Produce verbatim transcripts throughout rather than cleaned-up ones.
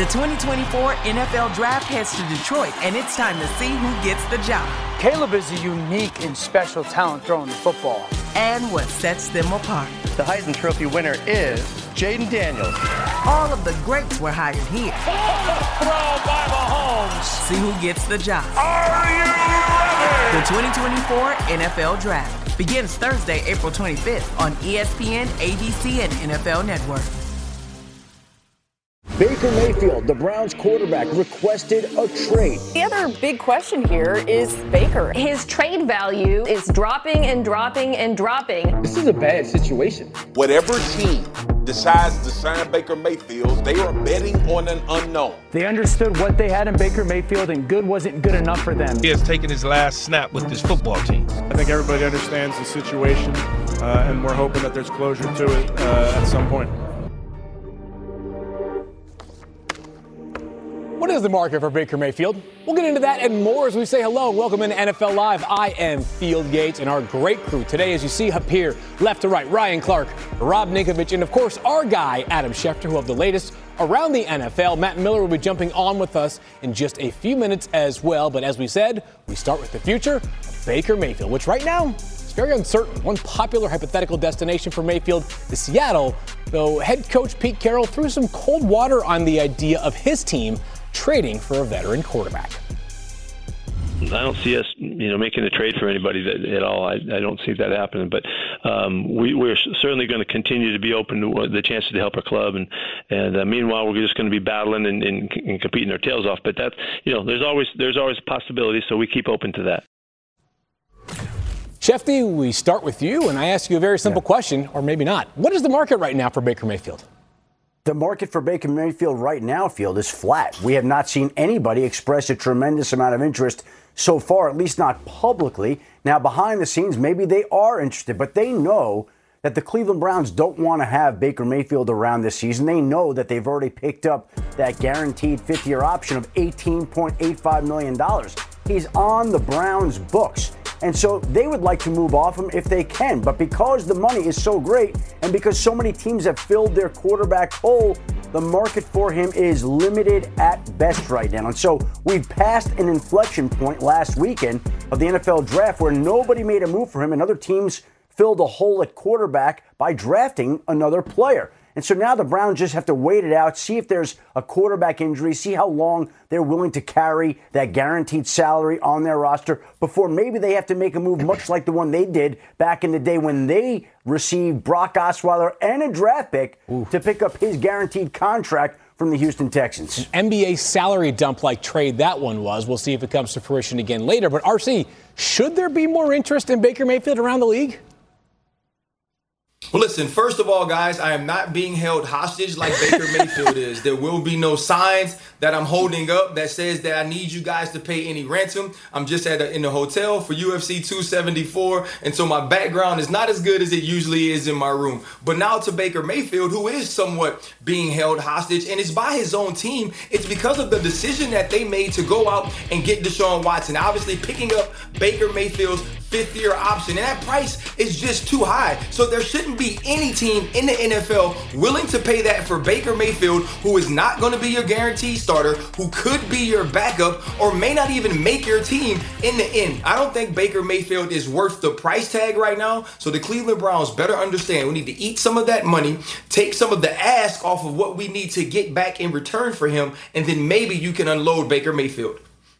The twenty twenty-four N F L Draft heads to Detroit, and it's time to see who gets the job. Caleb is a unique and special talent throwing the football. And what sets them apart. The Heisman Trophy winner is Jaden Daniels. All of the greats were hired here. Throw by Mahomes. See who gets the job. Are you ready? The twenty twenty-four N F L Draft begins Thursday, April twenty-fifth on E S P N, A B C, and N F L Network. Baker Mayfield, the Browns quarterback, requested a trade. The other big question here is Baker. His trade value is dropping and dropping and dropping. This is a bad situation. Whatever team decides to sign Baker Mayfield, they are betting on an unknown. They understood what they had in Baker Mayfield, and good wasn't good enough for them. He has taken his last snap with this football team. I think everybody understands the situation, uh, and we're hoping that there's closure to it uh, at some point. What is the market for Baker Mayfield? We'll get into that and more as we say hello and welcome into N F L Live. I am Field Yates, and our great crew today, as you see up here, left to right, Ryan Clark, Rob Ninkovich, and of course our guy, Adam Schefter, who have the latest around the N F L. Matt Miller will be jumping on with us in just a few minutes as well. But as we said, we start with the future of Baker Mayfield, which right now is very uncertain. One popular hypothetical destination for Mayfield is Seattle, though head coach Pete Carroll threw some cold water on the idea of his team trading for a veteran quarterback. I don't see us, you know, making a trade for anybody that, at all. I, I don't see that happening. But um, we, we're certainly going to continue to be open to the chances to help our club. And and uh, meanwhile, we're just going to be battling and, and, and competing our tails off. But that, you know, there's always there's always a possibility. So we keep open to that. Shefty, we start with you, and I ask you a very simple yeah. question, or maybe not. What is the market right now for Baker Mayfield? The market for Baker Mayfield right now, Field, is flat. We have not seen anybody express a tremendous amount of interest so far, at least not publicly. Now, behind the scenes, maybe they are interested, but they know that the Cleveland Browns don't want to have Baker Mayfield around this season. They know that they've already picked up that guaranteed fifth-year option of eighteen point eight five million dollars. He's on the Browns' books. And so they would like to move off him if they can. But because the money is so great and because so many teams have filled their quarterback hole, the market for him is limited at best right now. And so we've passed an inflection point last weekend of the N F L draft where nobody made a move for him and other teams filled a hole at quarterback by drafting another player. And so now the Browns just have to wait it out, see if there's a quarterback injury, see how long they're willing to carry that guaranteed salary on their roster before maybe they have to make a move much like the one they did back in the day when they received Brock Osweiler and a draft pick Ooh. to pick up his guaranteed contract from the Houston Texans. An N B A salary dump like trade that one was. We'll see if it comes to fruition again later. But R C, should there be more interest in Baker Mayfield around the league? Well, listen, first of all, guys, I am not being held hostage like Baker Mayfield is. There will be no signs that I'm holding up that says that I need you guys to pay any ransom. I'm just at a, in a hotel for U F C two seventy-four, and so my background is not as good as it usually is in my room. But now to Baker Mayfield, who is somewhat being held hostage, and it's by his own team. It's because of the decision that they made to go out and get Deshaun Watson. Obviously, picking up Baker Mayfield's fifth-year option, and that price is just too high. So there shouldn't be any team in the N F L willing to pay that for Baker Mayfield, who is not going to be your guaranteed starter, who could be your backup, or may not even make your team in the end. I don't think Baker Mayfield is worth the price tag right now, so the Cleveland Browns better understand we need to eat some of that money, take some of the ask off of what we need to get back in return for him, and then maybe you can unload Baker Mayfield.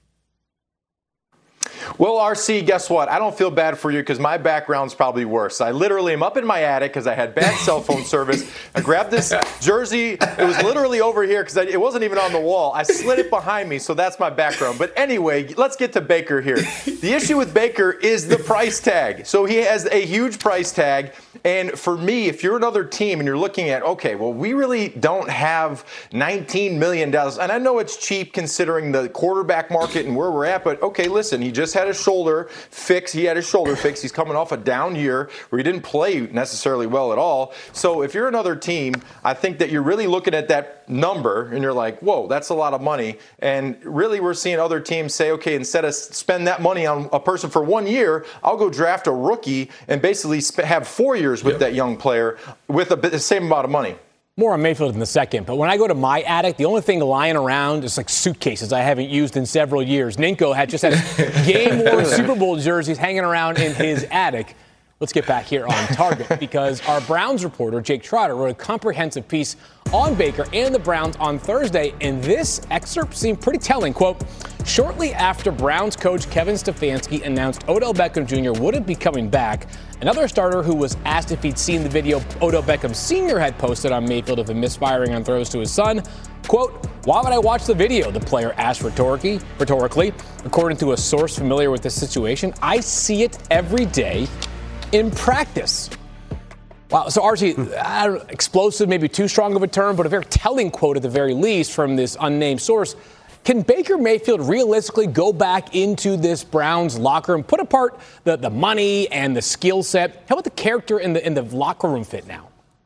Well, R C, guess what? I don't feel bad for you because my background's probably worse. I literally am up in my attic because I had bad cell phone service. I grabbed this jersey. It was literally over here because it wasn't even on the wall. I slid it behind me, so that's my background. But anyway, let's get to Baker here. The issue with Baker is the price tag. So he has a huge price tag. And for me, if you're another team and you're looking at, okay, well, we really don't have nineteen million dollars. And I know it's cheap considering the quarterback market and where we're at. But, okay, listen, he just had a shoulder fix. He had his shoulder fix. He's coming off a down year where he didn't play necessarily well at all. So if you're another team, I think that you're really looking at that number and you're like, whoa, that's a lot of money. And really we're seeing other teams say, okay, instead of spend that money on a person for one year, I'll go draft a rookie and basically sp- have four years with yep. that young player with a bit, the same amount of money. More on Mayfield in a second, but when I go to my attic, the only thing lying around is like suitcases I haven't used in several years. Ninko had just had game-worn Super Bowl jerseys hanging around in his attic. Let's get back here on target because our Browns reporter, Jake Trotter, wrote a comprehensive piece on Baker and the Browns on Thursday, and this excerpt seemed pretty telling. Quote, shortly after Browns coach Kevin Stefanski announced Odell Beckham Junior wouldn't be coming back, another starter who was asked if he'd seen the video Odell Beckham Senior had posted on Mayfield of him misfiring on throws to his son, quote, why would I watch the video? The player asked rhetorically. rhetorically. According to a source familiar with this situation, I see it every day in practice. Wow. So, Archie, I don't know, explosive, maybe too strong of a term, but a very telling quote at the very least from this unnamed source. Can Baker Mayfield realistically go back into this Browns locker room, put apart the, the money and the skill set? How about the character in the in the locker room fit now?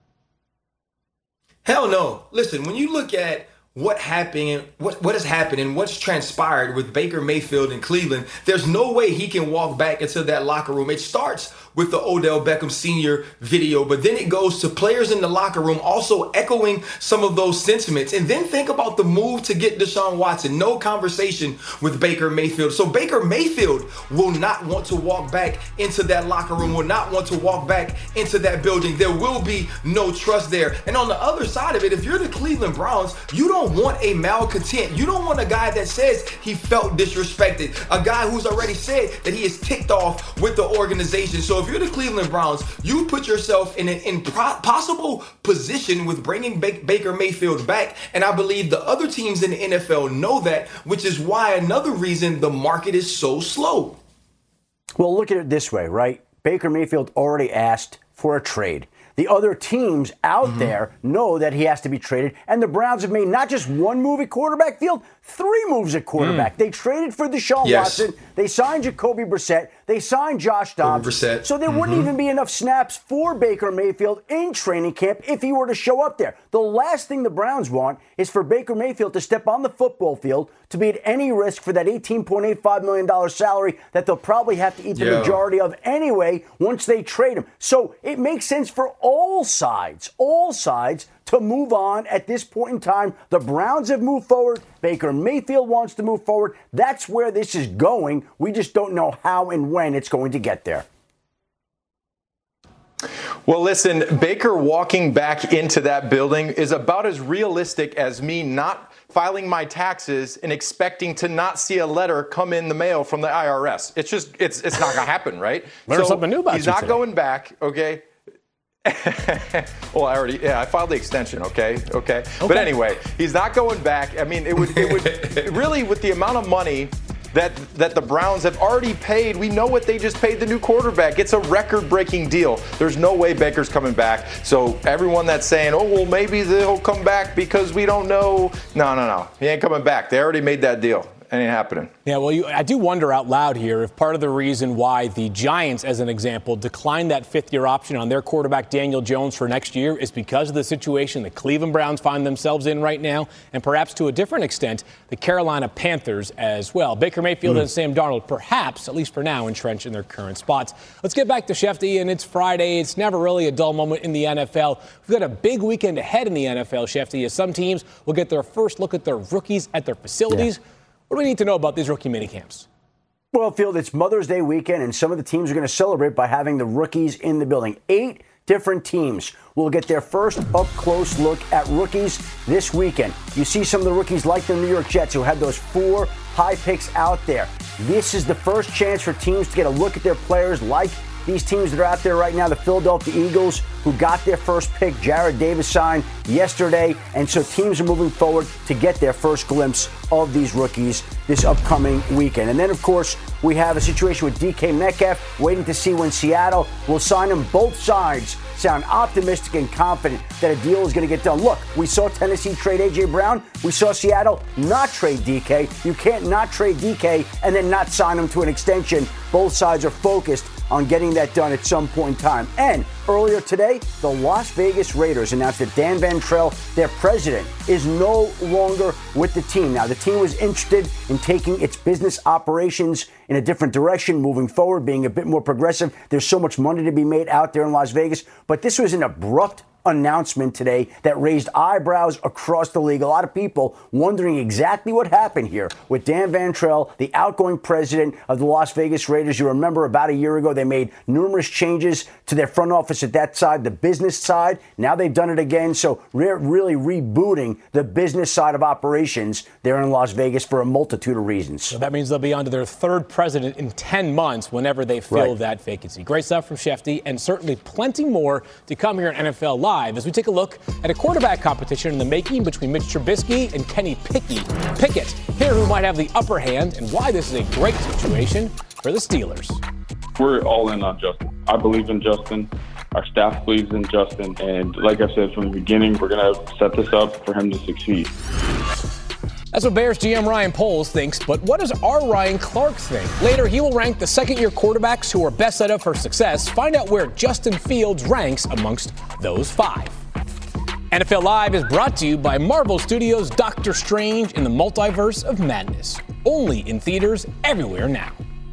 Hell no. Listen, when you look at what happened, what what has happened and what's transpired with Baker Mayfield in Cleveland, there's no way he can walk back into that locker room. It starts with the Odell Beckham Senior video, but then it goes to players in the locker room also echoing some of those sentiments. And then think about the move to get Deshaun Watson. No conversation with Baker Mayfield. So Baker Mayfield will not want to walk back into that locker room, will not want to walk back into that building. There will be no trust there. And on the other side of it, if you're the Cleveland Browns, you don't want a malcontent. You don't want a guy that says he felt disrespected, a guy who's already said that he is ticked off with the organization. So if you're the Cleveland Browns, you put yourself in an impossible position with bringing ba- Baker Mayfield back. And I believe the other teams in the N F L know that, which is why another reason the market is so slow. Well, look at it this way, right? Baker Mayfield already asked for a trade. The other teams out mm-hmm. there know that he has to be traded. And the Browns have made not just one move at quarterback field, three moves at quarterback. Mm. They traded for Deshaun yes. Watson. They signed Jacoby Brissett. They signed Josh Dobbs. So there mm-hmm. wouldn't even be enough snaps for Baker Mayfield in training camp if he were to show up there. The last thing the Browns want is for Baker Mayfield to step on the football field to be at any risk for that eighteen point eight five million dollars salary that they'll probably have to eat the yeah. majority of anyway once they trade him. So it makes sense for all sides, all sides to move on at this point in time. The Browns have moved forward. Baker Mayfield wants to move forward. That's where this is going. We just don't know how and when it's going to get there. Well, listen, Baker walking back into that building is about as realistic as me not filing my taxes and expecting to not see a letter come in the mail from the I R S. It's just, it's it's not going to happen, right? Learn so something new about he's you not today. going back, okay? well, I already, yeah, I filed the extension, okay? okay? Okay. But anyway, he's not going back. I mean, it would, it would really, with the amount of money that that the Browns have already paid, we know what they just paid the new quarterback. It's a record-breaking deal. There's no way Baker's coming back. So everyone that's saying, oh, well, maybe they'll come back because we don't know. No, no, no. He ain't coming back. They already made that deal. It ain't happening. Yeah, well, you, I do wonder out loud here if part of the reason why the Giants, as an example, declined that fifth-year option on their quarterback Daniel Jones for next year is because of the situation the Cleveland Browns find themselves in right now, and perhaps to a different extent, the Carolina Panthers as well. Baker Mayfield mm. and Sam Darnold, perhaps, at least for now, entrenched in their current spots. Let's get back to Shefty, and it's Friday. It's never really a dull moment in the N F L. We've got a big weekend ahead in the N F L, Shefty, as some teams will get their first look at their rookies at their facilities. Yeah. What do we need to know about these rookie minicamps? Well, Field, it's Mother's Day weekend, and some of the teams are going to celebrate by having the rookies in the building. Eight different teams will get their first up-close look at rookies this weekend. You see some of the rookies like the New York Jets who had those four high picks out there. This is the first chance for teams to get a look at their players like these teams that are out there right now, the Philadelphia Eagles, who got their first pick, Jarrad Davis, signed yesterday. And so teams are moving forward to get their first glimpse of these rookies this upcoming weekend. And then, of course, we have a situation with D K Metcalf, waiting to see when Seattle will sign him. Both sides sound optimistic and confident that a deal is going to get done. Look, we saw Tennessee trade A J Brown. We saw Seattle not trade D K. You can't not trade D K and then not sign him to an extension. Both sides are focused on getting that done at some point in time. And earlier today, the Las Vegas Raiders announced that Dan Van Trell, their president, is no longer with the team. Now, the team was interested in taking its business operations in a different direction, moving forward, being a bit more progressive. There's so much money to be made out there in Las Vegas. But this was an abrupt announcement today that raised eyebrows across the league. A lot of people wondering exactly what happened here with Dan Van Trell, the outgoing president of the Las Vegas Raiders. You remember about a year ago, they made numerous changes to their front office at that side, the business side. Now they've done it again. So re- really rebooting the business side of operations there in Las Vegas for a multitude of reasons. So that means they'll be on to their third president in ten months whenever they fill Right. that vacancy. Great stuff from Shefty, and certainly plenty more to come here on N F L Live as we take a look at a quarterback competition in the making between Mitch Trubisky and Kenny Pickett. Pickett, here who might have the upper hand and why this is a great situation for the Steelers. We're all in on Justin. I believe in Justin. Our staff believes in Justin. And like I said from the beginning, we're going to set this up for him to succeed. That's what Bears G M Ryan Poles thinks, but what does our Ryan Clark think? Later, he will rank the second-year quarterbacks who are best set up for success. Find out where Justin Fields ranks amongst those five. N F L Live is brought to you by Marvel Studios' Doctor Strange in the Multiverse of Madness. Only in theaters everywhere now.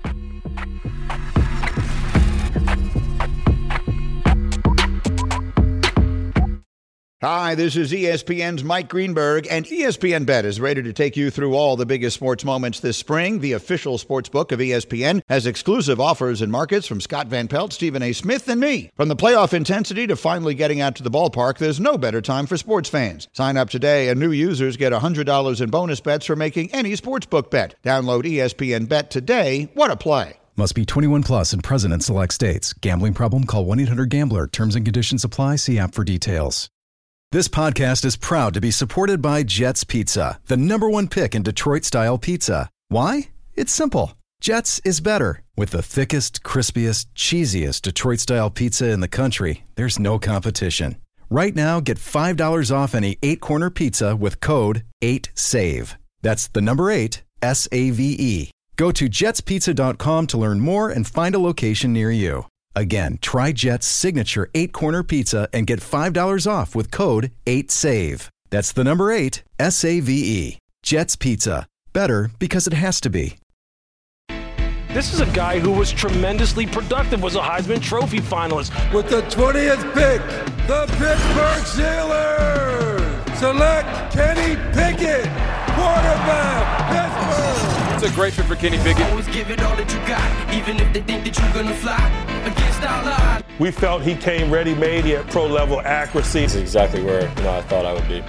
Hi, this is E S P N's Mike Greenberg, and E S P N Bet is ready to take you through all the biggest sports moments this spring. The official sports book of E S P N has exclusive offers and markets from Scott Van Pelt, Stephen A. Smith, and me. From the playoff intensity to finally getting out to the ballpark, there's no better time for sports fans. Sign up today, and new users get one hundred dollars in bonus bets for making any sportsbook bet. Download E S P N Bet today. What a play. Must be twenty-one plus and present in select states. Gambling problem? Call one eight hundred gambler. Terms and conditions apply. See app for details. This podcast is proud to be supported by Jets Pizza, the number one pick in Detroit-style pizza. Why? It's simple. Jets is better. With the thickest, crispiest, cheesiest Detroit-style pizza in the country, there's no competition. Right now, get five dollars off any eight-corner pizza with code eight save. That's the number eight, S A V E. Go to jets pizza dot com to learn more and find a location near you. Again, try Jet's signature eight-corner pizza and get five dollars off with code eight save. That's the number eight, S A V E. Jet's Pizza. Better because it has to be. This is a guy who was tremendously productive, was a Heisman Trophy finalist. With the twentieth pick, the Pittsburgh Steelers select Kenny Pickett, quarterback, Pittsburgh. It's a great fit for Kenny Pickett. Always give it all that you got, even if they think that you're gonna fly against our line. We felt he came ready-made. He had pro-level accuracy. That's exactly where you know I thought I would be.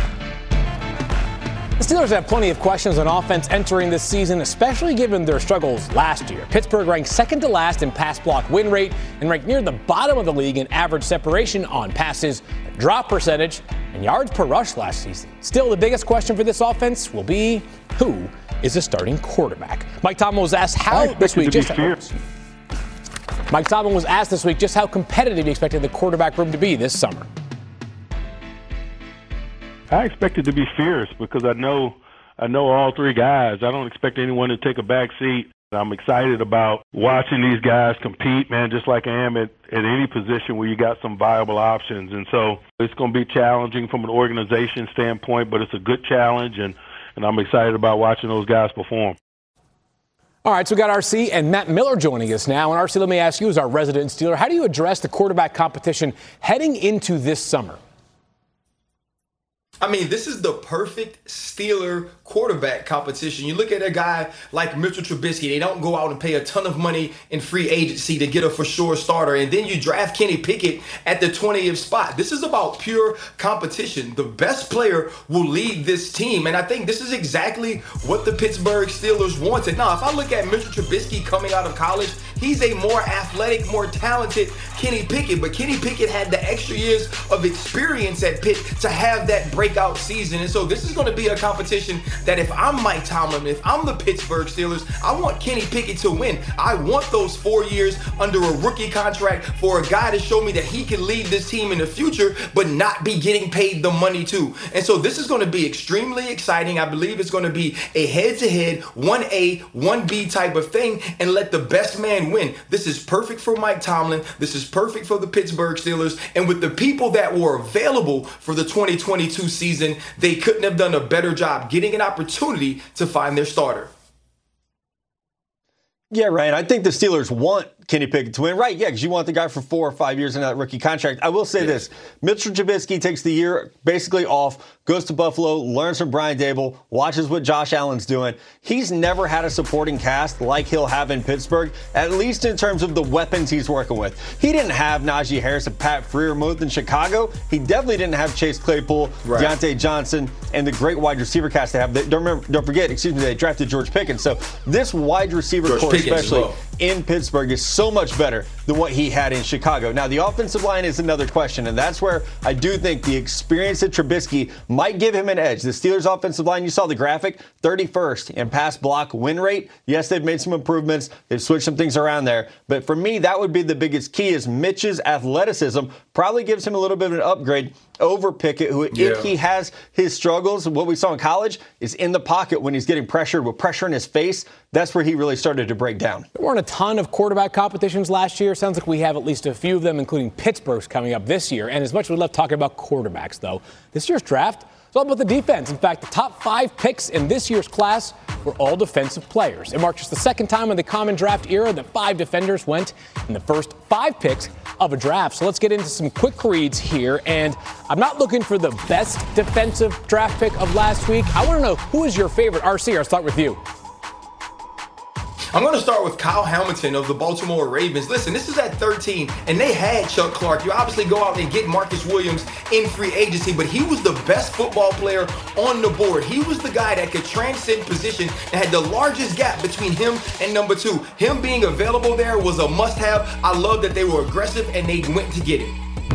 The Steelers have plenty of questions on offense entering this season, especially given their struggles last year. Pittsburgh ranked second to last in pass block win rate and ranked near the bottom of the league in average separation on passes, drop percentage, and yards per rush last season. Still, the biggest question for this offense will be who is the starting quarterback. Mike Tomlin was asked how this week just how, Mike Tomlin was asked this week just how competitive he expected the quarterback room to be this summer. I expect it to be fierce because I know I know all three guys. I don't expect anyone to take a back seat. I'm excited about watching these guys compete, man, just like I am at, at any position where you got some viable options. And so it's going to be challenging from an organization standpoint, but it's a good challenge, and, and I'm excited about watching those guys perform. All right, so we got R C and Matt Miller joining us now. And R C, let me ask you, as our resident Steeler, how do you address the quarterback competition heading into this summer? I mean, this is the perfect Steeler quarterback competition. You look at a guy like Mitchell Trubisky. They don't go out and pay a ton of money in free agency to get a for sure starter. And then you draft Kenny Pickett at the twentieth spot. This is about pure competition. The best player will lead this team. And I think this is exactly what the Pittsburgh Steelers wanted. Now, if I look at Mitchell Trubisky coming out of college, he's a more athletic, more talented Kenny Pickett. But Kenny Pickett had the extra years of experience at Pitt to have that breakout season. And so this is going to be a competition that if I'm Mike Tomlin, if I'm the Pittsburgh Steelers, I want Kenny Pickett to win. I want those four years under a rookie contract for a guy to show me that he can lead this team in the future, but not be getting paid the money too. And so this is going to be extremely exciting. I believe it's going to be a head-to-head, one A, one B type of thing, and let the best man win. This is perfect for Mike Tomlin. This is perfect for the Pittsburgh Steelers. And with the people that were available for the twenty twenty-two season, they couldn't have done a better job getting an opportunity to find their starter. Yeah, right. I think the Steelers want Kenny Pickett to win. Right, yeah, because you want the guy for four or five years in that rookie contract. I will say yeah. this. Mitchell Trubisky takes the year basically off, goes to Buffalo, learns from Brian Dable, watches what Josh Allen's doing. He's never had a supporting cast like he'll have in Pittsburgh, at least in terms of the weapons he's working with. He didn't have Najee Harris and Pat Freiermuth in Chicago. He definitely didn't have Chase Claypool, right. Deontay Johnson, and the great wide receiver cast they have. They, don't remember, don't forget, excuse me, they drafted George Pickens. So this wide receiver George core, Pickens, especially well. in Pittsburgh, is so much better than what he had in Chicago. Now, the offensive line is another question, and that's where I do think the experience of Trubisky might give him an edge. The Steelers' offensive line, you saw the graphic, thirty-first in pass block win rate. Yes, they've made some improvements. They've switched some things around there. But for me, that would be the biggest key is Mitch's athleticism probably gives him a little bit of an upgrade over Pickett, who, yeah. if he has his struggles, what we saw in college is in the pocket when he's getting pressured with pressure in his face. That's where he really started to break down. There weren't a ton of quarterback competitions last year. Sounds like we have at least a few of them, including Pittsburgh's coming up this year. And as much as we love talking about quarterbacks, though, this year's draft is all about the defense. In fact, the top five picks in this year's class were all defensive players. It marks just the second time in the common draft era that five defenders went in the first five picks of a draft. So let's get into some quick reads here. And I'm not looking for the best defensive draft pick of last week. I want to know, who is your favorite? R C, I'll start with you. I'm going to start with Kyle Hamilton of the Baltimore Ravens. Listen, this is at thirteen, and they had Chuck Clark. You obviously go out and get Marcus Williams in free agency, but he was the best football player on the board. He was the guy that could transcend position and had the largest gap between him and number two. Him being available there was a must-have. I love that they were aggressive, and they went to get it.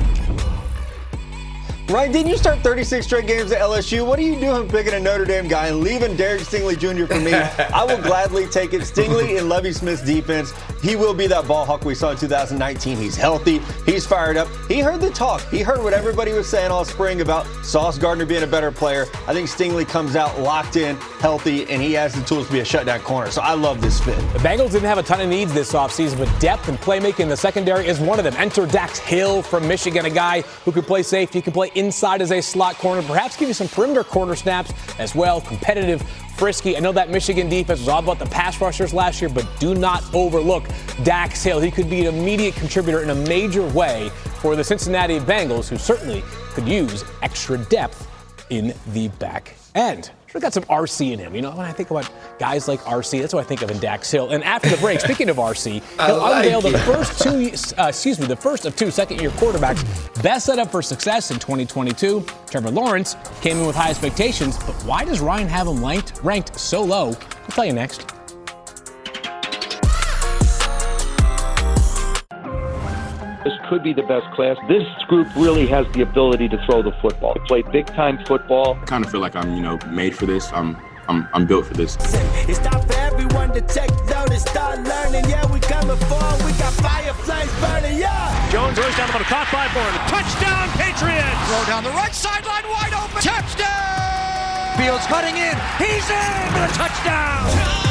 Right, didn't you start thirty-six straight games at L S U? What are you doing picking a Notre Dame guy and leaving Derek Stingley Junior for me? I will gladly take it. Stingley and Lovie Smith's defense. He will be that ball hawk we saw in two thousand nineteen. He's healthy. He's fired up. He heard the talk. He heard what everybody was saying all spring about Sauce Gardner being a better player. I think Stingley comes out locked in, healthy, and he has the tools to be a shutdown corner. So I love this fit. The Bengals didn't have a ton of needs this offseason, but depth and playmaking in the secondary is one of them. Enter Dax Hill from Michigan, a guy who can play safety, can play inside as a slot corner, perhaps give you some perimeter corner snaps as well. Competitive, frisky. I know that Michigan defense was all about the pass rushers last year, but do not overlook Dax Hill. He could be an immediate contributor in a major way for the Cincinnati Bengals, who certainly could use extra depth in the back end. Sure got some R C in him. You know, when I think about guys like R C, that's what I think of in Dax Hill. And after the break, speaking of R C, he'll like unveil it. the first two, uh, excuse me, the first of two second-year quarterbacks best set up for success in twenty twenty-two. Trevor Lawrence came in with high expectations, but why does Ryan have him ranked, ranked so low? I'll tell you next. This could be the best class. This group really has the ability to throw the football, to play big-time football. I kind of feel like I'm, you know, made for this. I'm, I'm, I'm built for this. It's time for everyone to take notice, start learning. Yeah, we coming forward. We got fireflies burning. Yeah. Jones goes down the middle, caught by Bourne. Touchdown, Patriots! Throw down the right sideline, wide open. Touchdown! Fields cutting in. He's in. A touchdown.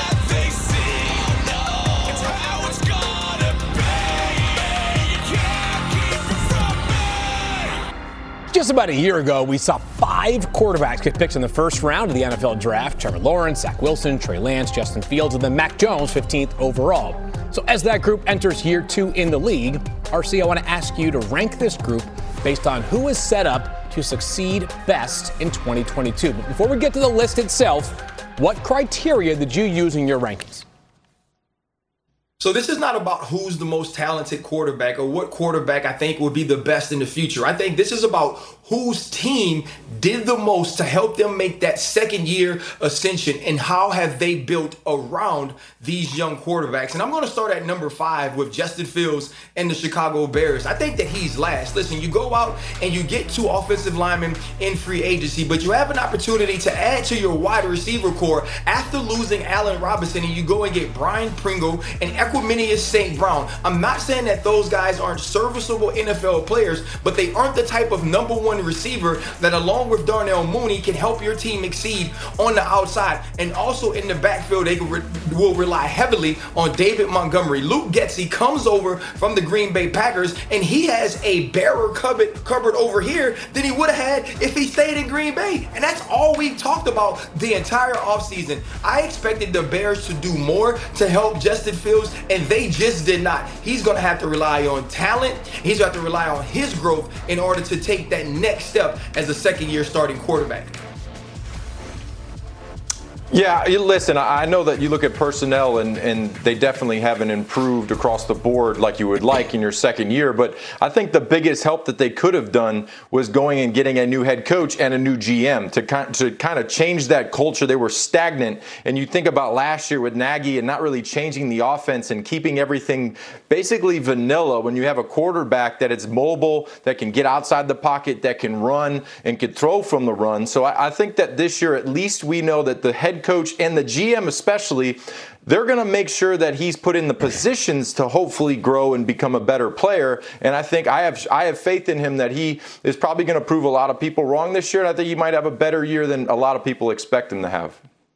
Just about a year ago, we saw five quarterbacks get picked in the first round of the N F L draft. Trevor Lawrence, Zach Wilson, Trey Lance, Justin Fields, and then Mac Jones, fifteenth overall. So as that group enters year two in the league, R C, I want to ask you to rank this group based on who is set up to succeed best in twenty twenty-two. But before we get to the list itself, what criteria did you use in your rankings? So this is not about who's the most talented quarterback or what quarterback I think will be the best in the future. I think this is about whose team did the most to help them make that second year ascension, and how have they built around these young quarterbacks. And I'm going to start at number five with Justin Fields and the Chicago Bears. I think that he's last. Listen, you go out and you get two offensive linemen in free agency, but you have an opportunity to add to your wide receiver core after losing Allen Robinson, and you go and get Brian Pringle and Equanimeous Saint Brown. I'm not saying that those guys aren't serviceable N F L players, but they aren't the type of number one receiver that, along with Darnell Mooney, can help your team exceed on the outside. And also in the backfield, they re- will rely heavily on David Montgomery. Luke Getsy comes over from the Green Bay Packers, and he has a bearer cupboard, cupboard over here than he would have had if he stayed in Green Bay. And that's all we've talked about the entire offseason. I expected the Bears to do more to help Justin Fields and they just did not. He's going to have to rely on talent. He's going to have to rely on his growth in order to take that next step as a second-year starting quarterback. Yeah, you, listen, I know that you look at personnel and, and they definitely haven't improved across the board like you would like in your second year, but I think the biggest help that they could have done was going and getting a new head coach and a new G M to kind, to kind of change that culture. They were stagnant, and you think about last year with Nagy and not really changing the offense and keeping everything basically vanilla when you have a quarterback that is mobile, that can get outside the pocket, that can run and can throw from the run. So I, I think that this year at least we know that the head coach and the G M especially, they're going to make sure that he's put in the positions to hopefully grow and become a better player. And I think I have I have faith in him that he is probably going to prove a lot of people wrong this year. And I think he might have a better year than a lot of people expect him to have.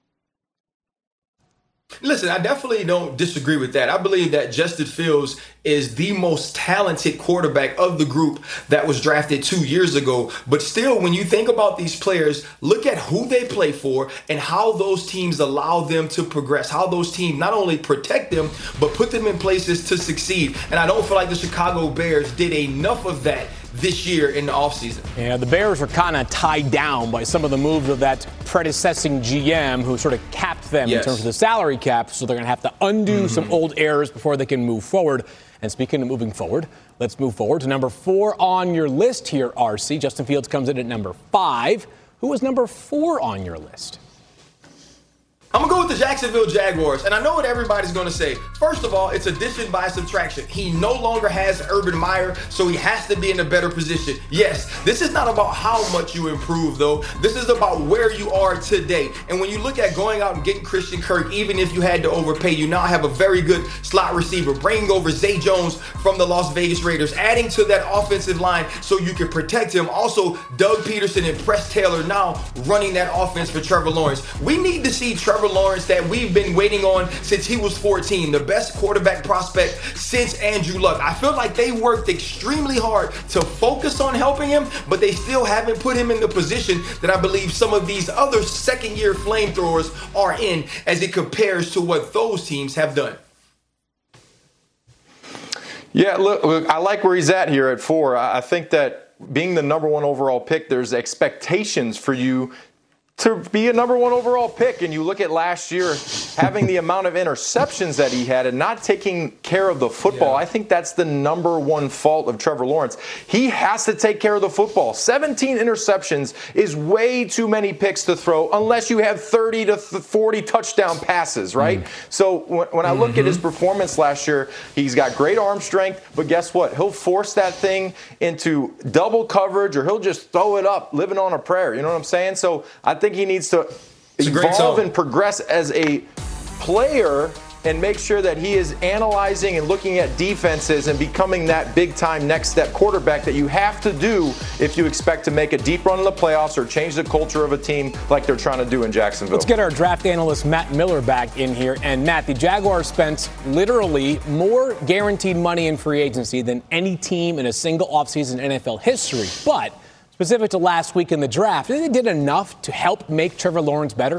Listen, I definitely don't disagree with that. I believe that Justin Fields is the most talented quarterback of the group that was drafted two years ago. But still, when you think about these players, look at who they play for and how those teams allow them to progress, how those teams not only protect them, but put them in places to succeed. And I don't feel like the Chicago Bears did enough of that this year in the offseason. Yeah, the Bears are kind of tied down by some of the moves of that predecessing G M who sort of capped them yes. in terms of the salary cap, so they're going to have to undo mm-hmm. some old errors before they can move forward. And speaking of moving forward, let's move forward to number four on your list here, R C. Justin Fields comes in at number five. Who was number four on your list? I'm going to go with the Jacksonville Jaguars, and I know what everybody's going to say. First of all, it's addition by subtraction. He no longer has Urban Meyer, so he has to be in a better position. Yes, this is not about how much you improve, though. This is about where you are today. And when you look at going out and getting Christian Kirk, even if you had to overpay, you now have a very good slot receiver, bringing over Zay Jones from the Las Vegas Raiders, adding to that offensive line so you can protect him. Also, Doug Peterson and Press Taylor now running that offense for Trevor Lawrence. We need to see Trevor Lawrence that we've been waiting on since he was fourteen, the best quarterback prospect since Andrew Luck. I feel like they worked extremely hard to focus on helping him, but they still haven't put him in the position that I believe some of these other second-year flamethrowers are in as it compares to what those teams have done. Yeah, look, look, I like where he's at here at four. I think that being the number one overall pick, there's expectations for you to be a number one overall pick. And you look at last year, having the amount of interceptions that he had and not taking care of the football. Yeah. I think that's the number one fault of Trevor Lawrence. He has to take care of the football. seventeen interceptions is way too many picks to throw unless you have thirty to forty touchdown passes, right? Mm. So when, when I look mm-hmm. at his performance last year, he's got great arm strength, but guess what? He'll force that thing into double coverage or he'll just throw it up living on a prayer. You know what I'm saying? So I think I think he needs to evolve and progress as a player and make sure that he is analyzing and looking at defenses and becoming that big-time next-step quarterback that you have to do if you expect to make a deep run in the playoffs or change the culture of a team like they're trying to do in Jacksonville. Let's get our draft analyst Matt Miller back in here. And Matt, the Jaguars spent literally more guaranteed money in free agency than any team in a single offseason in N F L history. But specific to last week in the draft, do you think they did enough to help make Trevor Lawrence better?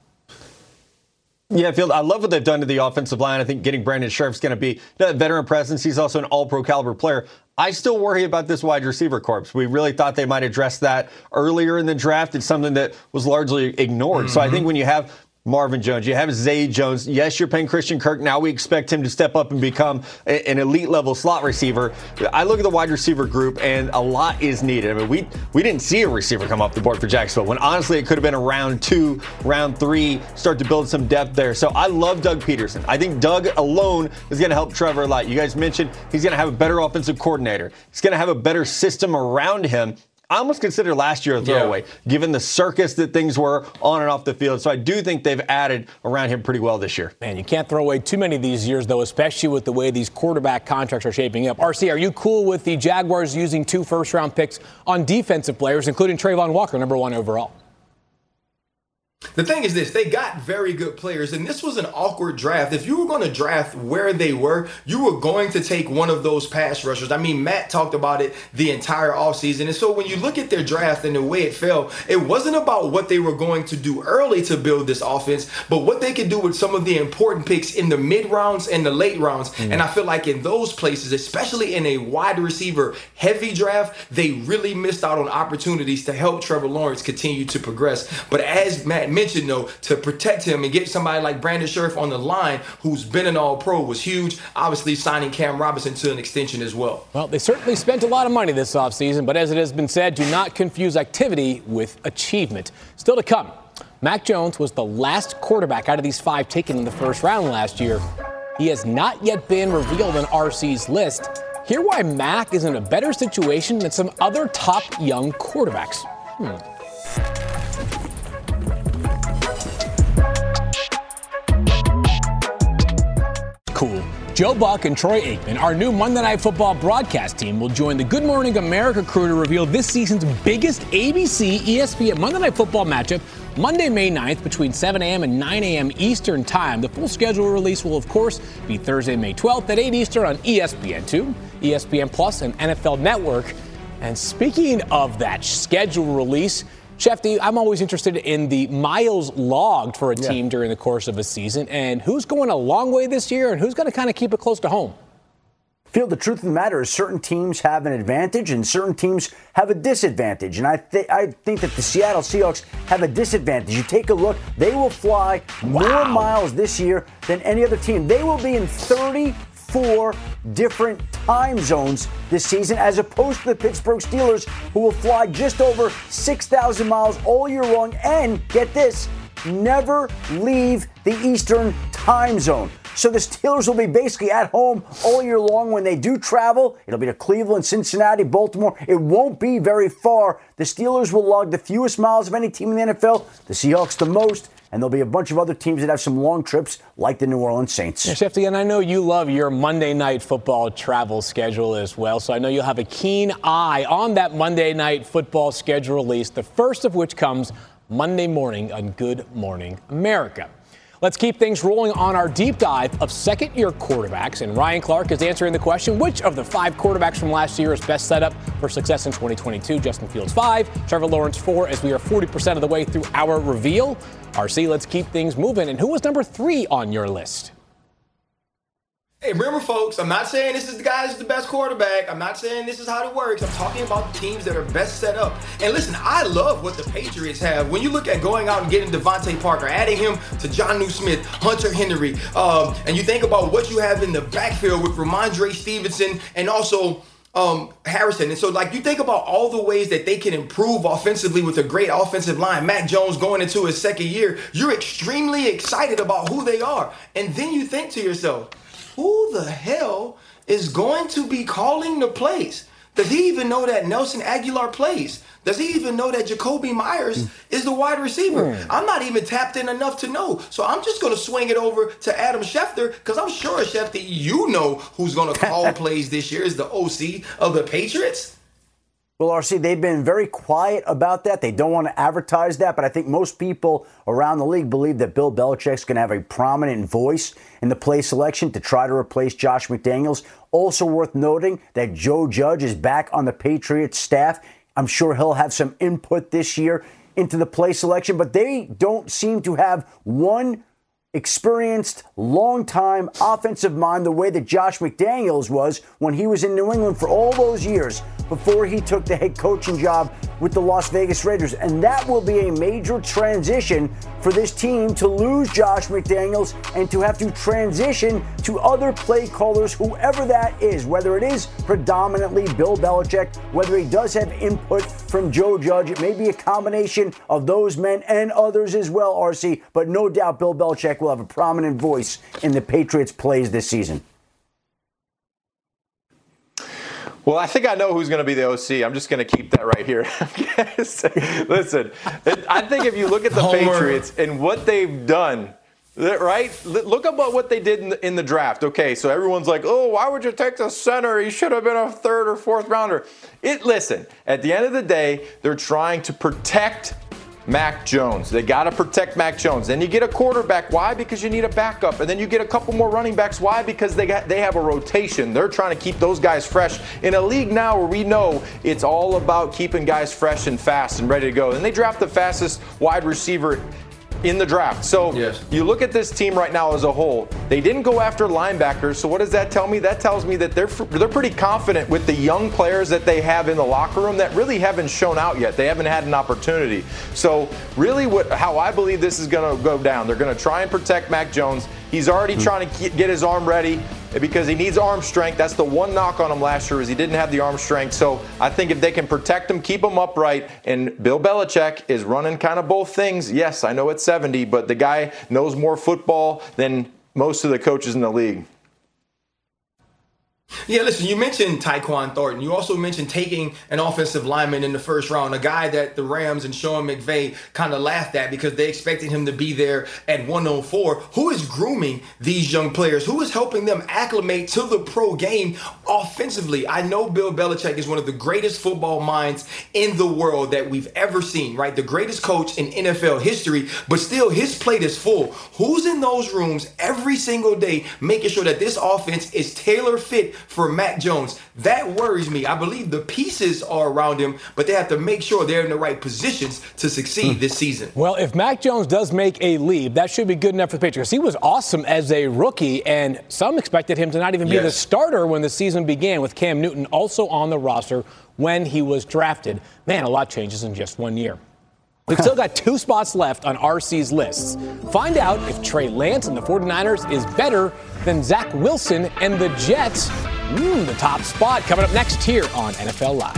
Yeah, Field, I love what they've done to the offensive line. I think getting Brandon Scherff's going to be a veteran presence. He's also an all-pro caliber player. I still worry about this wide receiver corps. We really thought they might address that earlier in the draft. It's something that was largely ignored. Mm-hmm. So I think when you have Marvin Jones, you have Zay Jones. Yes, you're paying Christian Kirk. Now we expect him to step up and become a, an elite-level slot receiver. I look at the wide receiver group, and a lot is needed. I mean, we we didn't see a receiver come off the board for Jacksonville, when honestly it could have been a round two, round three, start to build some depth there. So I love Doug Peterson. I think Doug alone is going to help Trevor a lot. You guys mentioned he's going to have a better offensive coordinator. He's going to have a better system around him. I almost consider last year a throwaway, yeah. given the circus that things were on and off the field. So I do think they've added around him pretty well this year. Man, you can't throw away too many of these years, though, especially with the way these quarterback contracts are shaping up. R C, are you cool with the Jaguars using two first-round picks on defensive players, including Trayvon Walker, number one overall? The thing is this, they got very good players, and this was an awkward draft. If you were going to draft where they were, you were going to take one of those pass rushers. I mean, Matt talked about it the entire offseason. And so when you look at their draft and the way it fell, it wasn't about what they were going to do early to build this offense, but what they could do with some of the important picks in the mid rounds and the late rounds. Mm. And I feel like in those places, especially in a wide receiver heavy draft, they really missed out on opportunities to help Trevor Lawrence continue to progress. But as Matt mentioned, though, to protect him and get somebody like Brandon Scherff on the line who's been an all-pro was huge. Obviously, signing Cam Robinson to an extension as well. Well, they certainly spent a lot of money this offseason, but as it has been said, do not confuse activity with achievement. Still to come, Mac Jones was the last quarterback out of these five taken in the first round last year. He has not yet been revealed on R C's list. Hear why Mac is in a better situation than some other top young quarterbacks. Hmm. Cool. Joe Buck and Troy Aikman, our new Monday Night Football broadcast team, will join the Good Morning America crew to reveal this season's biggest A B C E S P N Monday Night Football matchup Monday, May ninth between seven a.m. and nine a.m. Eastern Time. The full schedule release will, of course, be Thursday, May twelfth at eight Eastern on E S P N two, E S P N Plus, and N F L Network. And speaking of that schedule release, Shefty, I'm always interested in the miles logged for a yeah. team during the course of a season and who's going a long way this year and who's going to kind of keep it close to home. Phil, the truth of the matter is certain teams have an advantage and certain teams have a disadvantage. And I, th- I think that the Seattle Seahawks have a disadvantage. You take a look, they will fly wow. more miles this year than any other team. They will be in thirty-four different time zones this season, as opposed to the Pittsburgh Steelers, who will fly just over six thousand miles all year long and, get this, never leave the Eastern time zone. So the Steelers will be basically at home all year long when they do travel. It'll be to Cleveland, Cincinnati, Baltimore. It won't be very far. The Steelers will log the fewest miles of any team in the N F L, the Seahawks the most, and there'll be a bunch of other teams that have some long trips, like the New Orleans Saints. Yeah, Shefty, and I know you love your Monday Night Football travel schedule as well, so I know you'll have a keen eye on that Monday Night Football schedule release, the first of which comes Monday morning on Good Morning America. Let's keep things rolling on our deep dive of second-year quarterbacks, and Ryan Clark is answering the question, which of the five quarterbacks from last year is best set up for success in twenty twenty-two? Justin Fields, five. Trevor Lawrence, four, as we are forty percent of the way through our reveal. R C, let's keep things moving. And who was number three on your list? Hey, remember, folks, I'm not saying this is the guy who's the best quarterback. I'm not saying this is how it works. I'm talking about the teams that are best set up. And listen, I love what the Patriots have. When you look at going out and getting Devontae Parker, adding him to Jonnu Smith, Hunter Henry, um, and you think about what you have in the backfield with Ramondre Stevenson and also um, Harrison. And so, like, you think about all the ways that they can improve offensively with a great offensive line. Mac Jones going into his second year, you're extremely excited about who they are. And then you think to yourself, who the hell is going to be calling the plays? Does he even know that Nelson Aguilar plays? Does he even know that Jacoby Myers mm. is the wide receiver? Mm. I'm not even tapped in enough to know. So I'm just going to swing it over to Adam Schefter, because I'm sure, Schefter, you know who's going to call plays this year is the O C of the Patriots. Well, R C, they've been very quiet about that. They don't want to advertise that, but I think most people around the league believe that Bill Belichick's going to have a prominent voice in the play selection to try to replace Josh McDaniels. Also worth noting that Joe Judge is back on the Patriots staff. I'm sure he'll have some input this year into the play selection, but they don't seem to have one experienced, long-time offensive mind the way that Josh McDaniels was when he was in New England for all those years before he took the head coaching job with the Las Vegas Raiders. And that will be a major transition for this team to lose Josh McDaniels and to have to transition to other play callers, whoever that is, whether it is predominantly Bill Belichick, whether he does have input from Joe Judge. It may be a combination of those men and others as well, R C, but no doubt Bill Belichick will have a prominent voice in the Patriots' plays this season. Well, I think I know who's going to be the O C. I'm just going to keep that right here. Listen, I think if you look at the Homer. Patriots and what they've done, right? Look at what they did in the, in the draft. Okay, so everyone's like, oh, why would you take the center? He should have been a third or fourth rounder. It. Listen, at the end of the day, they're trying to protect Mac Jones. They got to protect Mac Jones. Then you get a quarterback. Why? Because you need a backup. And then you get a couple more running backs. Why? Because they got they have a rotation. They're trying to keep those guys fresh in a league now where we know it's all about keeping guys fresh and fast and ready to go. And they draft the fastest wide receiver in the draft. So yes. You look at this team right now as a whole. They didn't go after linebackers. So what does that tell me? That tells me that they're they're pretty confident with the young players that they have in the locker room that really haven't shown out yet. They haven't had an opportunity. So really what how I believe this is going to go down. They're going to try and protect Mac Jones. He's already mm-hmm. trying to get his arm ready because he needs arm strength. That's the one knock on him last year is he didn't have the arm strength. So I think if they can protect him, keep him upright, and Bill Belichick is running kind of both things. Yes, I know it's seventy, but the guy knows more football than most of the coaches in the league. Yeah, listen, you mentioned Tyquan Thornton. You also mentioned taking an offensive lineman in the first round, a guy that the Rams and Sean McVay kind of laughed at because they expected him to be there at one oh four. Who is grooming these young players? Who is helping them acclimate to the pro game offensively? I know Bill Belichick is one of the greatest football minds in the world that we've ever seen, right? The greatest coach in N F L history, but still his plate is full. Who's in those rooms every single day making sure that this offense is tailor fit for Mac Jones? That worries me. I believe the pieces are around him, but they have to make sure they're in the right positions to succeed this season. Well, if Mac Jones does make a leap, that should be good enough for the Patriots. He was awesome as a rookie, and some expected him to not even be yes. the starter when the season began, with Cam Newton also on the roster when he was drafted. Man, a lot changes in just one year. We've still got two spots left on R C's lists. Find out if Trey Lance and the 49ers is better than Zach Wilson and the Jets. Mm, the top spot coming up next here on N F L Live.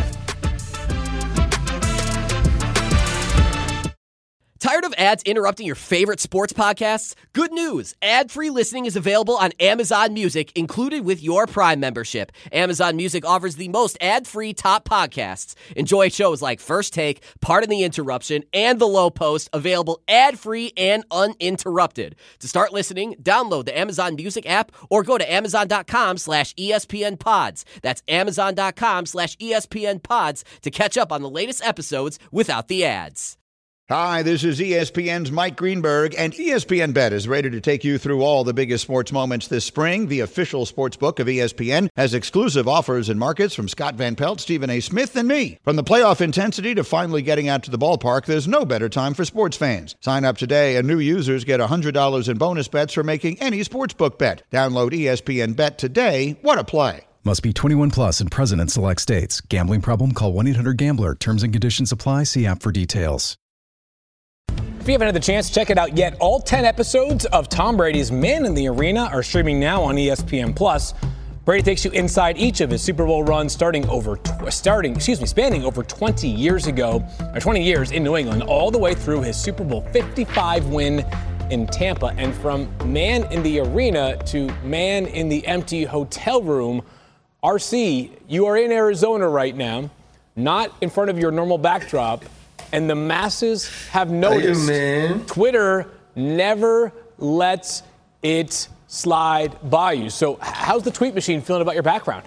Tired of ads interrupting your favorite sports podcasts? Good news. Ad-free listening is available on Amazon Music, included with your Prime membership. Amazon Music offers the most ad-free top podcasts. Enjoy shows like First Take, Pardon the Interruption, and The Low Post, available ad-free and uninterrupted. To start listening, download the Amazon Music app or go to amazon.com slash ESPN pods. That's amazon.com slash ESPN pods to catch up on the latest episodes without the ads. Hi, this is E S P N's Mike Greenberg, and E S P N Bet is ready to take you through all the biggest sports moments this spring. The official sports book of E S P N has exclusive offers and markets from Scott Van Pelt, Stephen A. Smith, and me. From the playoff intensity to finally getting out to the ballpark, there's no better time for sports fans. Sign up today, and new users get one hundred dollars in bonus bets for making any sportsbook bet. Download E S P N Bet today. What a play. Must be twenty-one plus and present in select states. Gambling problem? Call one eight hundred gambler. Terms and conditions apply. See app for details. If you haven't had the chance to check it out yet, all ten episodes of Tom Brady's Man in the Arena are streaming now on E S P N Plus. Brady takes you inside each of his Super Bowl runs, starting over tw- starting, excuse me, spanning over twenty years ago, or twenty years in New England, all the way through his Super Bowl fifty-five win in Tampa, and from Man in the Arena to Man in the empty hotel room. R C, you are in Arizona right now, not in front of your normal backdrop. And the masses have noticed hey, Twitter never lets it slide by you. So how's the tweet machine feeling about your background?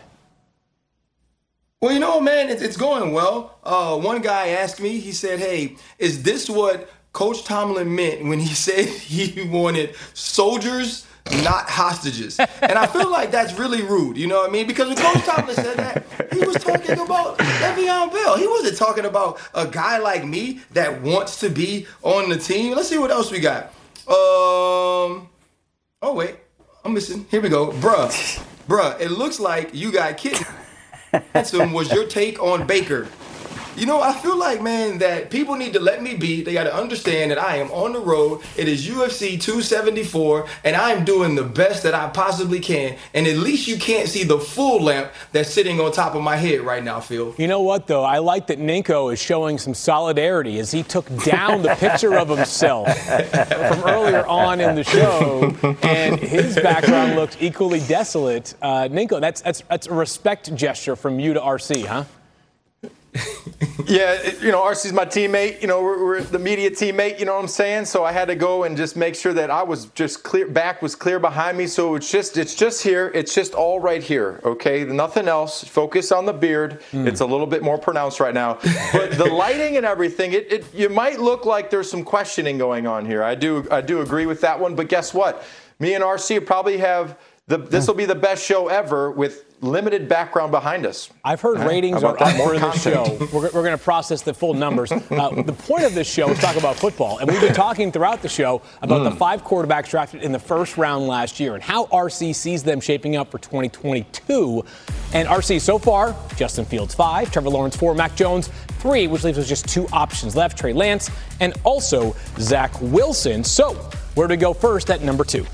Well, you know, man, it's, it's going well. Uh, one guy asked me, he said, hey, is this what Coach Tomlin meant when he said he wanted soldiers, not hostages? And I feel like that's really rude, you know what I mean? Because when Coach Tomlin said that, he was talking about Le'Veon Bell. He wasn't talking about a guy like me that wants to be on the team. Let's see what else we got. Um, oh, wait, I'm missing. Here we go. Bruh, bruh, it looks like you got kicked. Handsome was your take on Baker. You know, I feel like, man, that people need to let me be. They got to understand that I am on the road. It is U F C two seventy-four, and I am doing the best that I possibly can. And at least you can't see the full lamp that's sitting on top of my head right now, Phil. You know what, though? I like that Ninko is showing some solidarity as he took down the picture of himself from earlier on in the show, and his background looked equally desolate. Uh, Ninko, that's, that's, that's a respect gesture from you to R C, huh? Yeah, it, you know, R C's my teammate. You know, we're, we're the media teammate. You know what I'm saying? So I had to go and just make sure that I was just clear, back was clear behind me. So it's just, it's just here. It's just all right here. Okay, nothing else. Focus on the beard. Mm. It's a little bit more pronounced right now. But the lighting and everything, it, it you might look like there's some questioning going on here. I do, I do agree with that one. But guess what? Me and R C probably have the. This will be the best show ever with limited background behind us. I've heard ratings are up for this show. We're, we're going to process the full numbers. Uh, the point of this show is talk about football, and we've been talking throughout the show about mm. the five quarterbacks drafted in the first round last year and how R C sees them shaping up for twenty twenty-two. And R C, so far, Justin Fields five, Trevor Lawrence four, Mac Jones three, which leaves us just two options left, Trey Lance and also Zach Wilson. So where do we go first at number two?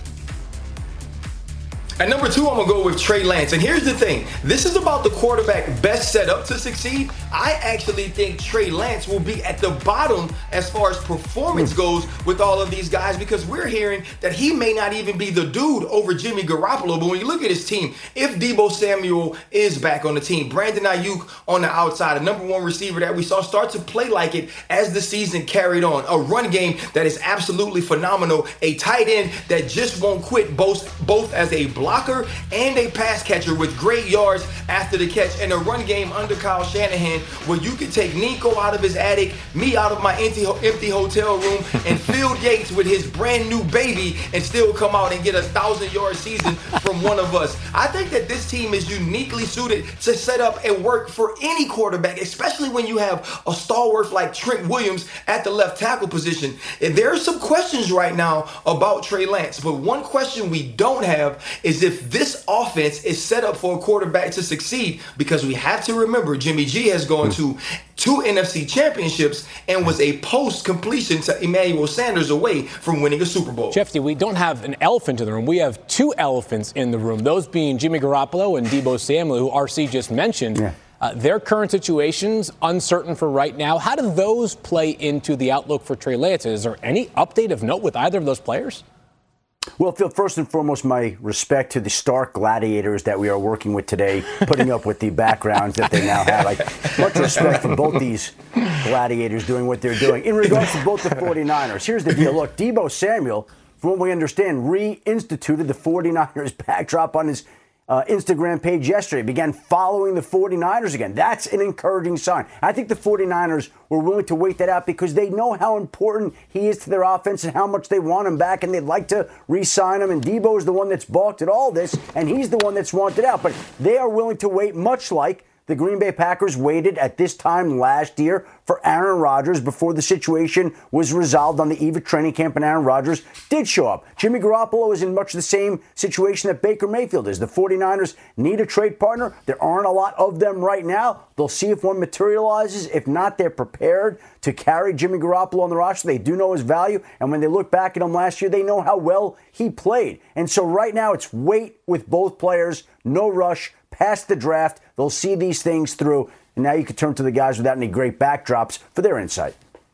At number two, I'm going to go with Trey Lance. And here's the thing. This is about the quarterback best set up to succeed. I actually think Trey Lance will be at the bottom as far as performance goes with all of these guys, because we're hearing that he may not even be the dude over Jimmy Garoppolo. But when you look at his team, if Deebo Samuel is back on the team, Brandon Ayuk on the outside, a number one receiver that we saw start to play like it as the season carried on, a run game that is absolutely phenomenal, a tight end that just won't quit both, both as a blocker and a pass catcher with great yards after the catch, and a run game under Kyle Shanahan where you could take Nico out of his attic, me out of my empty, empty hotel room, and Phil Yates with his brand new baby and still come out and get a thousand yard season from one of us. I think that this team is uniquely suited to set up and work for any quarterback, especially when you have a stalwart like Trent Williams at the left tackle position. And there are some questions right now about Trey Lance, but one question we don't have is if this offense is set up for a quarterback to succeed, because we have to remember Jimmy G has gone to two N F C championships and was a post-completion to Emmanuel Sanders away from winning a Super Bowl. Jeffy, we don't have an elephant in the room. We have two elephants in the room, those being Jimmy Garoppolo and Deebo Samuel, who R C just mentioned. Yeah. Uh, their current situation's uncertain for right now. How do those play into the outlook for Trey Lance? Is there any update of note with either of those players? Well, Phil, first and foremost, my respect to the stark gladiators that we are working with today, putting up with the backgrounds that they now have. I, much respect for both these gladiators doing what they're doing. In regards to both the 49ers, here's the deal. Look, Deebo Samuel, from what we understand, reinstituted the 49ers backdrop on his Uh, Instagram page yesterday, began following the 49ers again. That's an encouraging sign. I think the 49ers were willing to wait that out because they know how important he is to their offense and how much they want him back, and they'd like to re-sign him. And Deebo is the one that's balked at all this, and he's the one that's wanted out. But they are willing to wait, much like the Green Bay Packers waited at this time last year for Aaron Rodgers before the situation was resolved on the eve of training camp, and Aaron Rodgers did show up. Jimmy Garoppolo is in much the same situation that Baker Mayfield is. The 49ers need a trade partner. There aren't a lot of them right now. They'll see if one materializes. If not, they're prepared to carry Jimmy Garoppolo on the roster. They do know his value, and when they look back at him last year, they know how well he played. And so right now it's wait with both players, no rush, past the draft. They'll see these things through. And now you can turn to the guys without any great backdrops for their insight.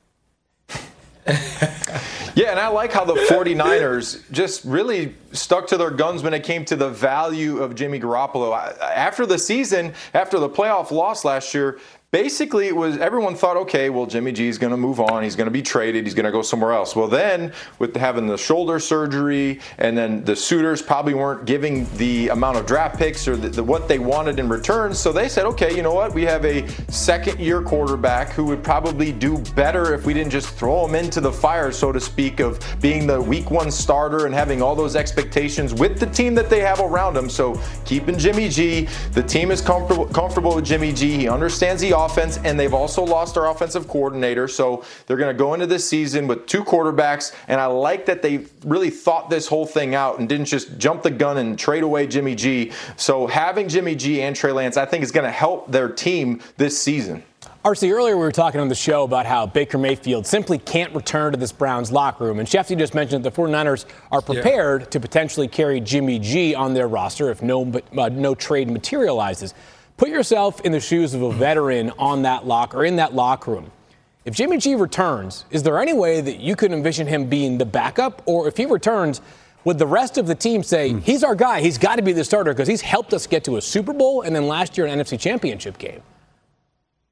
Yeah, and I like how the 49ers just really stuck to their guns when it came to the value of Jimmy Garoppolo. After the season, after the playoff loss last year, basically it was everyone thought, okay, well, Jimmy G is going to move on. He's going to be traded. He's going to go somewhere else. Well, then with having the shoulder surgery, and then the suitors probably weren't giving the amount of draft picks or the, the, what they wanted in return. So they said, okay, you know what? We have a second-year quarterback who would probably do better if we didn't just throw him into the fire, so to speak, of being the week one starter and having all those expectations with the team that they have around him. So keeping Jimmy G, the team is comfortable comfortable with Jimmy G. He understands the offense, and they've also lost their offensive coordinator, so they're going to go into this season with two quarterbacks, and I like that they really thought this whole thing out and didn't just jump the gun and trade away Jimmy G. So having Jimmy G and Trey Lance, I think, is going to help their team this season. R C, earlier we were talking on the show about how Baker Mayfield simply can't return to this Browns locker room. And Shefty just mentioned that the 49ers are prepared yeah. to potentially carry Jimmy G on their roster if no, uh, no trade materializes. Put yourself in the shoes of a veteran on that lock or in that locker room. If Jimmy G returns, is there any way that you could envision him being the backup? Or if he returns, would the rest of the team say, mm. he's our guy, he's got to be the starter because he's helped us get to a Super Bowl and then last year an N F C Championship game?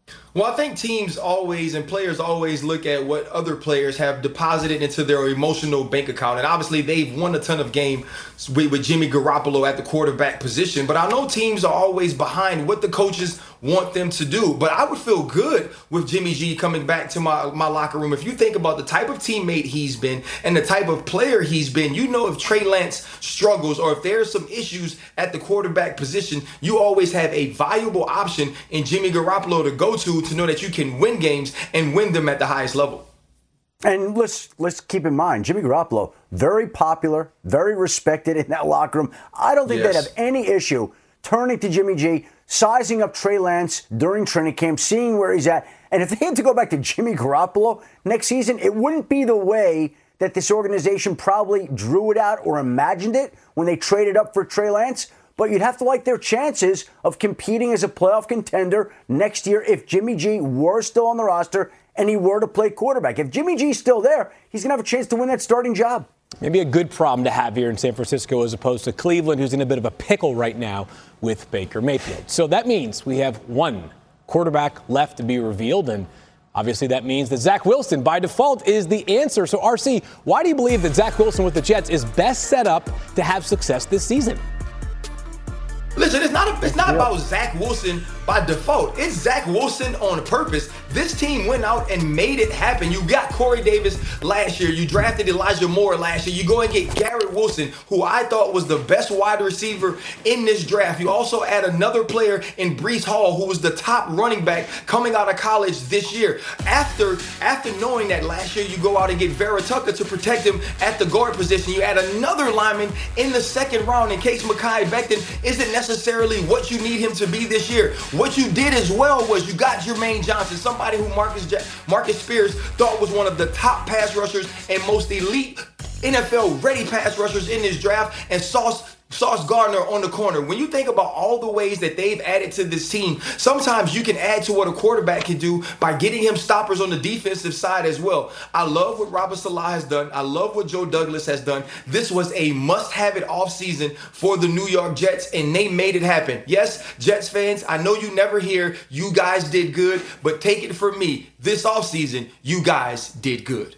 Well, I think teams always and players always look at what other players have deposited into their emotional bank account. And obviously, they've won a ton of games with, with Jimmy Garoppolo at the quarterback position. But I know teams are always behind what the coaches want them to do. But I would feel good with Jimmy G coming back to my, my locker room. If you think about the type of teammate he's been and the type of player he's been, you know if Trey Lance struggles or if there's some issues at the quarterback position, you always have a valuable option in Jimmy Garoppolo to go to to know that you can win games and win them at the highest level. And let's let's keep in mind, Jimmy Garoppolo, very popular, very respected in that locker room. I don't think yes. they'd have any issue turning to Jimmy G, sizing up Trey Lance during training camp, seeing where he's at. And if they had to go back to Jimmy Garoppolo next season, it wouldn't be the way that this organization probably drew it out or imagined it when they traded up for Trey Lance. But you'd have to like their chances of competing as a playoff contender next year if Jimmy G were still on the roster and he were to play quarterback. If Jimmy G's still there, he's going to have a chance to win that starting job. Maybe a good problem to have here in San Francisco as opposed to Cleveland, who's in a bit of a pickle right now with Baker Mayfield. So that means we have one quarterback left to be revealed, and obviously that means that Zach Wilson, by default, is the answer. So, R C, why do you believe that Zach Wilson with the Jets is best set up to have success this season? Listen, it's not a, it's not about Zach Wilson by default. It's Zach Wilson on purpose. This team went out and made it happen. You got Corey Davis last year. You drafted Elijah Moore last year. You go and get Garrett Wilson, who I thought was the best wide receiver in this draft. You also add another player in Breece Hall, who was the top running back coming out of college this year. After, after knowing that last year, you go out and get Vera Tucker to protect him at the guard position. You add another lineman in the second round in case Mekhi Becton isn't necessarily what you need him to be this year. What you did as well was you got Jermaine Johnson, somebody who Marcus, ja- Marcus Spears thought was one of the top pass rushers and most elite N F L-ready pass rushers in this draft, and Sauce Sauce Gardner on the corner. When you think about all the ways that they've added to this team, sometimes you can add to what a quarterback can do by getting him stoppers on the defensive side as well. I love what Robert Salah has done. I love what Joe Douglas has done. This was a must-have-it offseason for the New York Jets, and they made it happen. Yes, Jets fans, I know you never hear you guys did good, but take it from me. This offseason, you guys did good.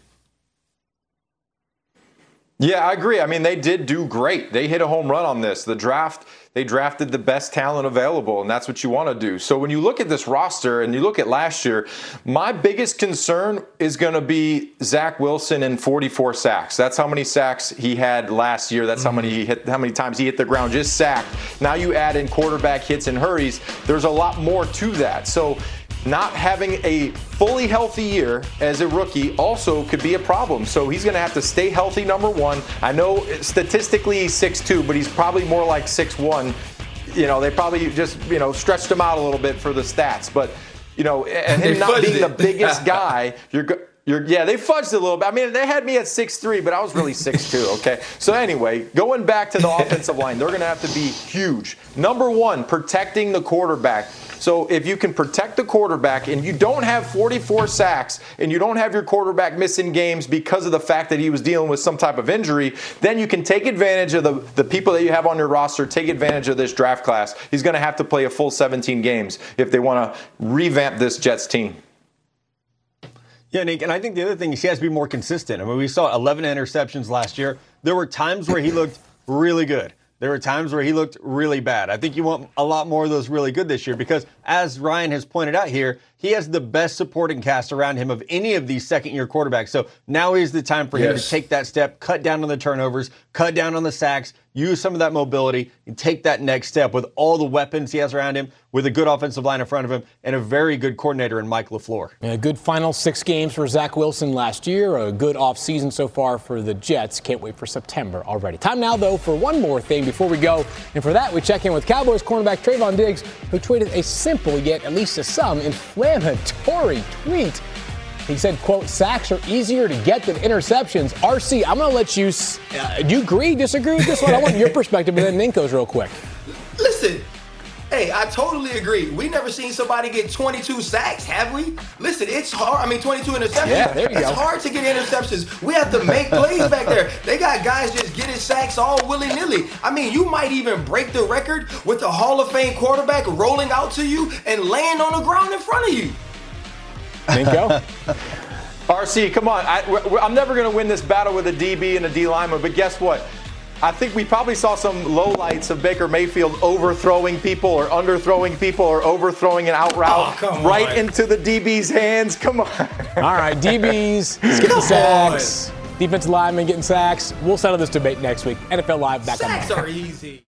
Yeah, I agree. I mean, they did do great. They hit a home run on this. The draft, they drafted the best talent available, and that's what you want to do. So when you look at this roster and you look at last year, my biggest concern is going to be Zach Wilson and forty-four sacks. That's how many sacks he had last year. That's mm-hmm. how many he hit, how many times he hit the ground, just sacked. Now you add in quarterback hits and hurries. There's a lot more to that. So not having a fully healthy year as a rookie also could be a problem. So he's going to have to stay healthy, number one. I know statistically he's six two, but he's probably more like six one. You know, they probably just, you know, stretched him out a little bit for the stats. But, you know, and him not being the biggest guy, you're go- You're, yeah, they fudged it a little bit. I mean, they had me at six three, but I was really six two, okay? So anyway, going back to the offensive line, they're going to have to be huge. Number one, protecting the quarterback. So if you can protect the quarterback and you don't have forty-four sacks and you don't have your quarterback missing games because of the fact that he was dealing with some type of injury, then you can take advantage of the, the people that you have on your roster, take advantage of this draft class. He's going to have to play a full seventeen games if they want to revamp this Jets team. Yeah, Nick, and I think the other thing is he has to be more consistent. I mean, we saw eleven interceptions last year. There were times where he looked really good. There were times where he looked really bad. I think you want a lot more of those really good this year because, as Ryan has pointed out here, he has the best supporting cast around him of any of these second-year quarterbacks. So now is the time for him yes. to take that step, cut down on the turnovers, cut down on the sacks, use some of that mobility, and take that next step with all the weapons he has around him, with a good offensive line in front of him, and a very good coordinator in Mike LaFleur. A good final six games for Zach Wilson last year, a good offseason so far for the Jets. Can't wait for September already. Time now, though, for one more thing before we go. And for that, we check in with Cowboys cornerback Trayvon Diggs, who tweeted a simple yet, at least to some, inflammatory tweet. He said, quote, sacks are easier to get than interceptions. R C, I'm going to let you, uh, do you agree, disagree with this one? I want your perspective and then Ninko's real quick. Listen, hey, Hey, I totally agree. We never seen somebody get twenty-two sacks, have we? Listen, it's hard. I mean, twenty-two interceptions. Yeah, there you it's go. hard to get interceptions. We have to make plays back there. They got guys just getting sacks all willy-nilly. I mean, you might even break the record with a Hall of Fame quarterback rolling out to you and land on the ground in front of you. Minko? R C, come on. I, we're, I'm never going to win this battle with a D B and a D lineman, but guess what? I think we probably saw some lowlights of Baker Mayfield overthrowing people or underthrowing people or overthrowing an out route oh, right on. into the D B's hands. Come on. All right, D Bs getting sacks, defensive linemen getting sacks. We'll settle this debate next week. N F L Live back on. Sacks are easy.